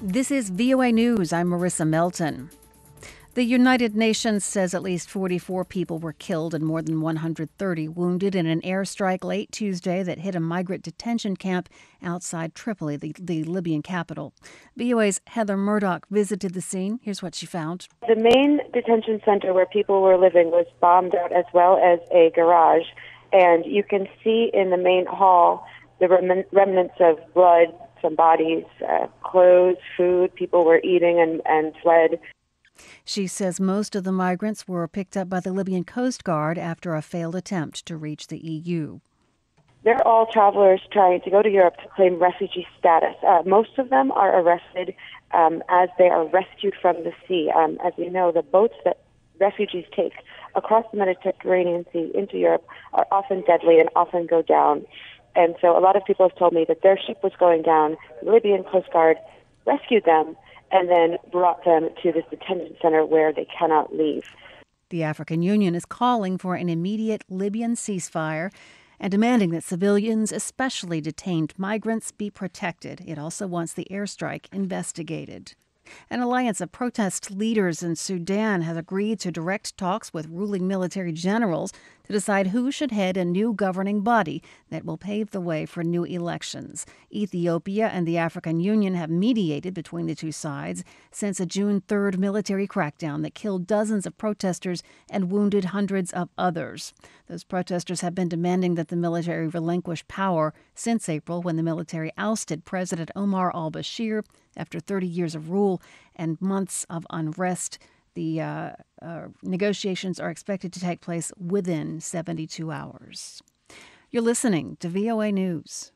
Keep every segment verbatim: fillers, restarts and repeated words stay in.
This is V O A News. I'm Marissa Melton. The United Nations says at least forty-four people were killed and more than one hundred thirty wounded in an airstrike late Tuesday that hit a migrant detention camp outside Tripoli, the, the Libyan capital. V O A's Heather Murdoch visited the scene. Here's what she found. The main detention center where people were living was bombed out, as well as a garage. And you can see in the main hall the rem- remnants of blood, some bodies, uh, clothes, food. People were eating and, and fled. She says most of the migrants were picked up by the Libyan Coast Guard after a failed attempt to reach the E U. They're all travelers trying to go to Europe to claim refugee status. Uh, most of them are arrested um, as they are rescued from the sea. Um, as you know, the boats that refugees take across the Mediterranean Sea into Europe are often deadly and often go down. And so a lot of people have told me that their ship was going down, the Libyan Coast Guard rescued them, and then brought them to this detention center where they cannot leave. The African Union is calling for an immediate Libyan ceasefire and demanding that civilians, especially detained migrants, be protected. It also wants the airstrike investigated. An alliance of protest leaders in Sudan has agreed to direct talks with ruling military generals to decide who should head a new governing body that will pave the way for new elections. Ethiopia and the African Union have mediated between the two sides since a June third military crackdown that killed dozens of protesters and wounded hundreds of others. Those protesters have been demanding that the military relinquish power since April, when the military ousted President Omar al-Bashir after thirty years of rule and months of unrest. The uh, uh, negotiations are expected to take place within seventy-two hours. You're listening to V O A News.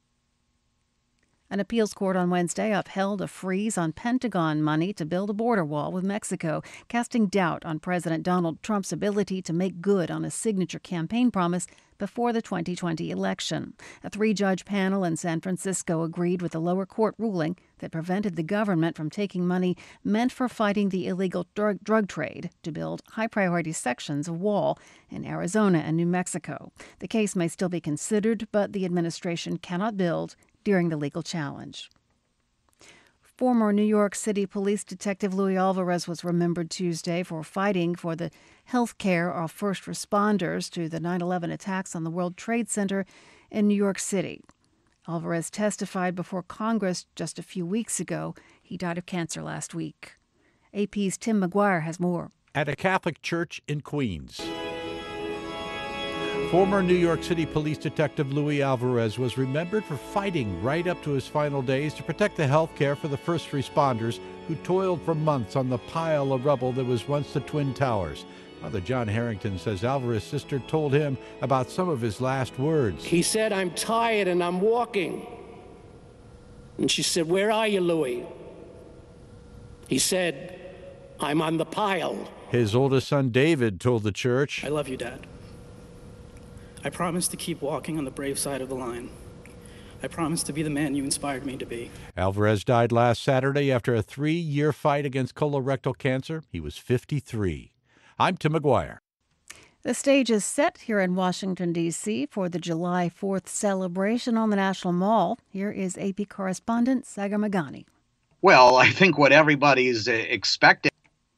An appeals court on Wednesday upheld a freeze on Pentagon money to build a border wall with Mexico, casting doubt on President Donald Trump's ability to make good on a signature campaign promise before the twenty twenty election. A three-judge panel in San Francisco agreed with the lower court ruling that prevented the government from taking money meant for fighting the illegal drug, drug trade to build high-priority sections of wall in Arizona and New Mexico. The case may still be considered, but the administration cannot build during the legal challenge. Former New York City Police Detective Luis Alvarez was remembered Tuesday for fighting for the health care of first responders to the nine eleven attacks on the World Trade Center in New York City. Alvarez testified before Congress just a few weeks ago. He died of cancer last week. A P's Tim McGuire has more. At a Catholic church in Queens, former New York City Police Detective Luis Alvarez was remembered for fighting right up to his final days to protect the health care for the first responders who toiled for months on the pile of rubble that was once the Twin Towers. Father John Harrington says Alvarez's sister told him about some of his last words. He said, "I'm tired and I'm walking." And she said, "Where are you, Louis?" He said, "I'm on the pile." His oldest son, David, told the church, "I love you, Dad. I promise to keep walking on the brave side of the line. I promise to be the man you inspired me to be." Alvarez died last Saturday after a three-year fight against colorectal cancer. He was fifty-three. I'm Tim McGuire. The stage is set here in Washington, D C for the July fourth celebration on the National Mall. Here is A P correspondent Sagar Meghani. Well, I think what everybody's expecting.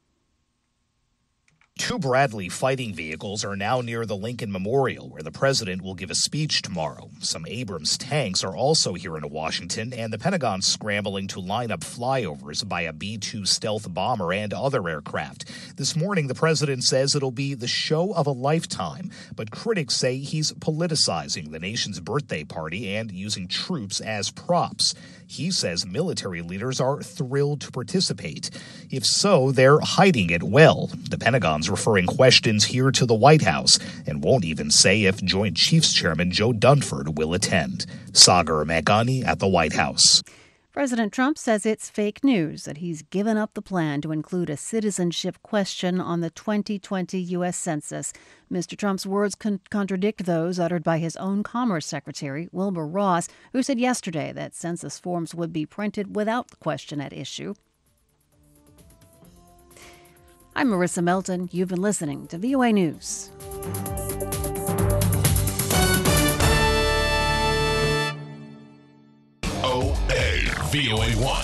Two Bradley fighting vehicles are now near the Lincoln Memorial, where the president will give a speech tomorrow. Some Abrams tanks are also here in Washington, and the Pentagon's scrambling to line up flyovers by a B two stealth bomber and other aircraft. This morning, the president says it'll be the show of a lifetime, but critics say he's politicizing the nation's birthday party and using troops as props. He says military leaders are thrilled to participate. If so, they're hiding it well. The Pentagon's referring questions here to the White House and won't even say if Joint Chiefs Chairman Joe Dunford will attend. Sagar Meghani at the White House. President Trump says it's fake news that he's given up the plan to include a citizenship question on the twenty twenty U S Census. Mister Trump's words con- contradict those uttered by his own Commerce Secretary, Wilbur Ross, who said yesterday that census forms would be printed without the question at issue. I'm Marissa Melton. You've been listening to V O A News. O A V O A one.